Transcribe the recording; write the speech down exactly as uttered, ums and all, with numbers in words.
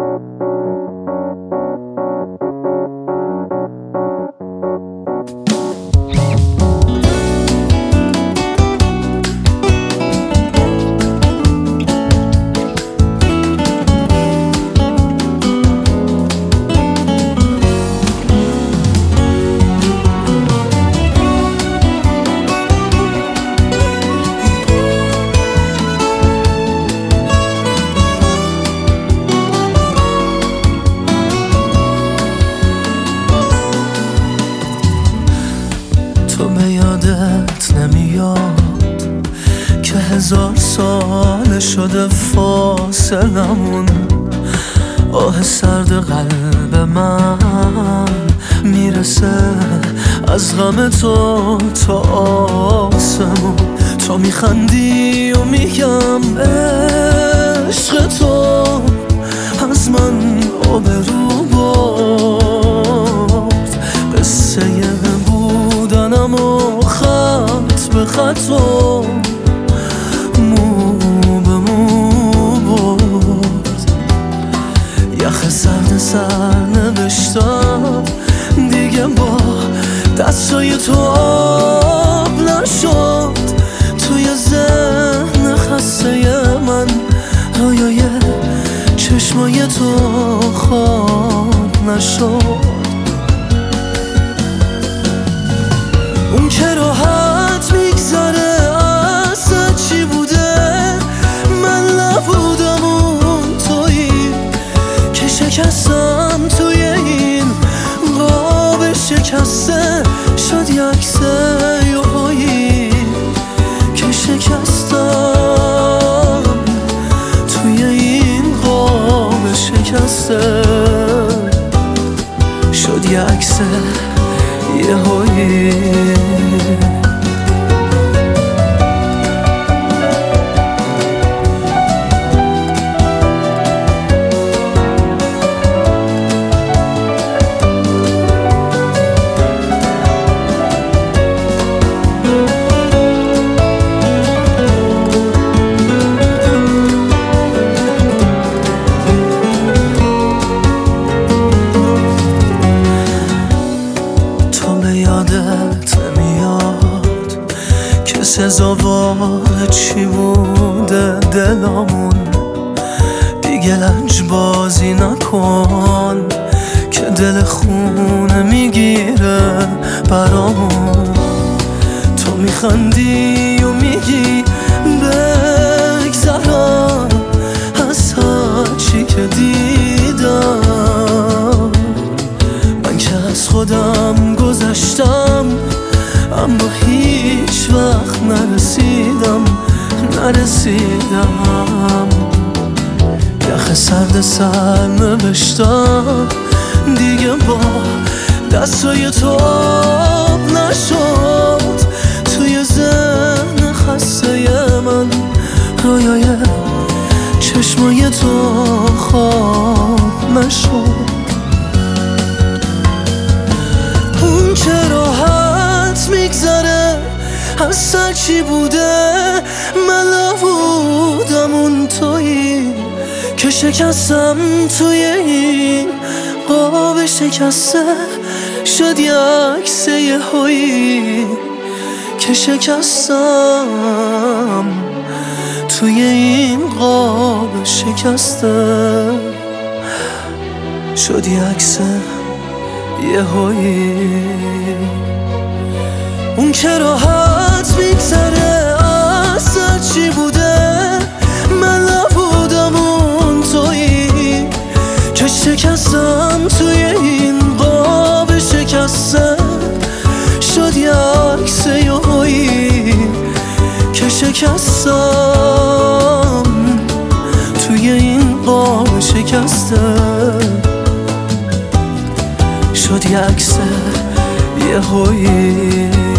تو به یادت نمیاد که هزار سال شده فاصلمون، آه سرد قلب من میرسه از غم تو تا آسمون. تو میخندی و میگم عشق تو از من آبرو برد، قصه بودنم و خط به خط و مو به مو برد. یخ سرد سر نوشتم دیگه با دستای تو آب نشد، توی ذهن خسته من رویای چشمای تو خواب نشد. اون که راحت میگذره اصلا چی بوده، من نبودم اون تویی که شکستم توی این قاب شکسته. شد یه عکس یهویی که شکستم توی این قاب شکسته. شد یه عکس یهویی. یادت نمیاد که سزاوار چی بوده دلامون، دیگه لنج بازی نکن که دل خونه میگیره برامون. تو میخندی و میگی بگذرم از هرچی که دیدم، من که از خودم گذشتم اما هیچ وقت نرسیدم نرسیدم. یخ سرد سر نوشتم دیگه با دستای تو آب نشد، توی ذهن خسته من رویای چشمای تو خواب نشد. اون که راحت میگذره اصلا چی بوده، من نبودم اون تویی که شکستم توی این قاب شکسته. شد یه عکس یهویی که شکستم توی این قاب شکسته. شد یه عکس یهویی. اون که راحت میگذره اصلا چی بوده، من نبودم اون تویی که شکستم توی این قاب شکسته. شد یه عکس یهویی که شکستم توی این قاب شکسته. شد یه عکس یهویی.